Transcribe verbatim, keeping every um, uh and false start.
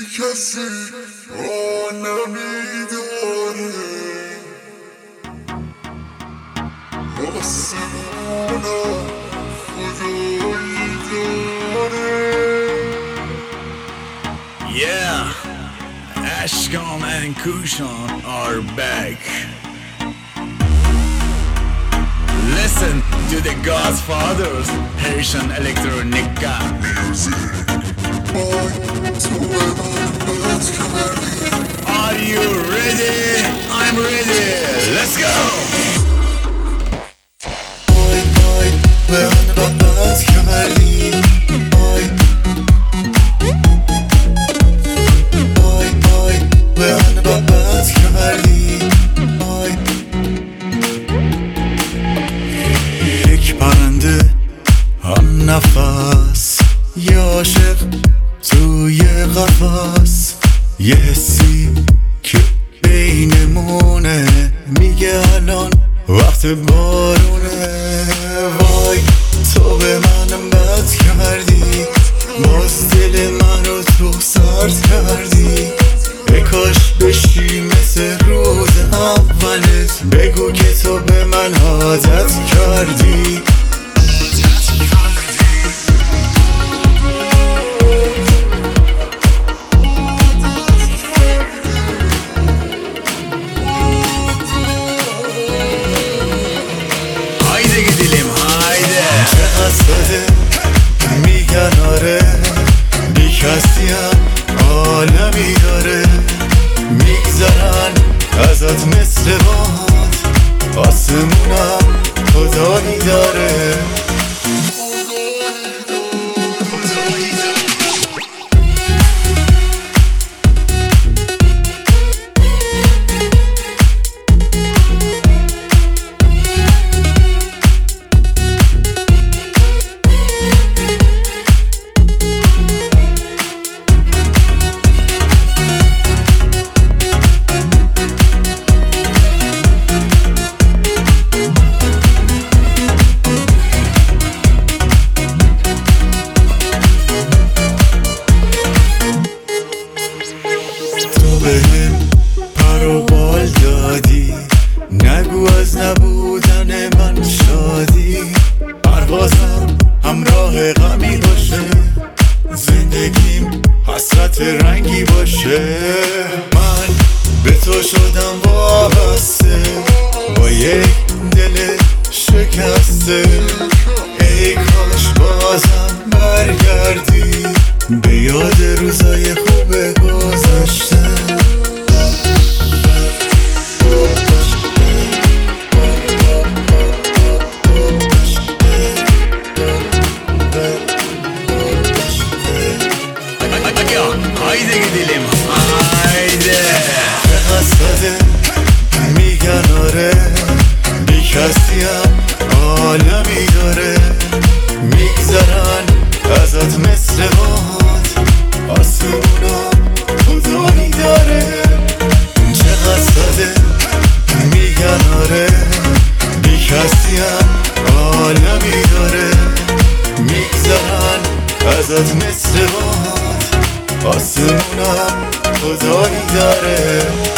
کسی آن نمیداره آسمونم خدایی داره. Yeah, Ashcom and Kushan are back. Listen to the Godfathers, Haitian Electronica music. Are you ready? I'm ready. Let's go. Oy oy ben rahat kemerliyim. Oy oy oy ben rahat kemerliyim. Oy یک پرنده هم نفس یه عاشق توی قفس یه حسی که بینمونه میگه الان وقت بارونه. وای تو به منم بد کردی باز دل من رو تو سرد کردی. ای کاش بشی مثل روز اولت بگو که تو به من عادت کردی. چقدر میگن آره بی کسی هم عالمی داره میگذرن ازت مثل باد آسمونم خدایی داره. بهم پر و بال دادی نگو از نبودن من شادی. پروازم همراه غمی باشه زندگیم حسرت رنگی باشه. من به تو شدم وابسته با یک دل شکسته. ای کاش بازم برگردی به یاد روزای خوب گذشته. Haydi gidelim, haydi. چقدر میگن آره بی کسی هم عالمی داره میگذرن ازت مثل باد آسمونم خدایی داره. چقدر میگن آره بی کسی هم عالمی داره میگذرن ازت مثل باد آسمونم خدایی داره.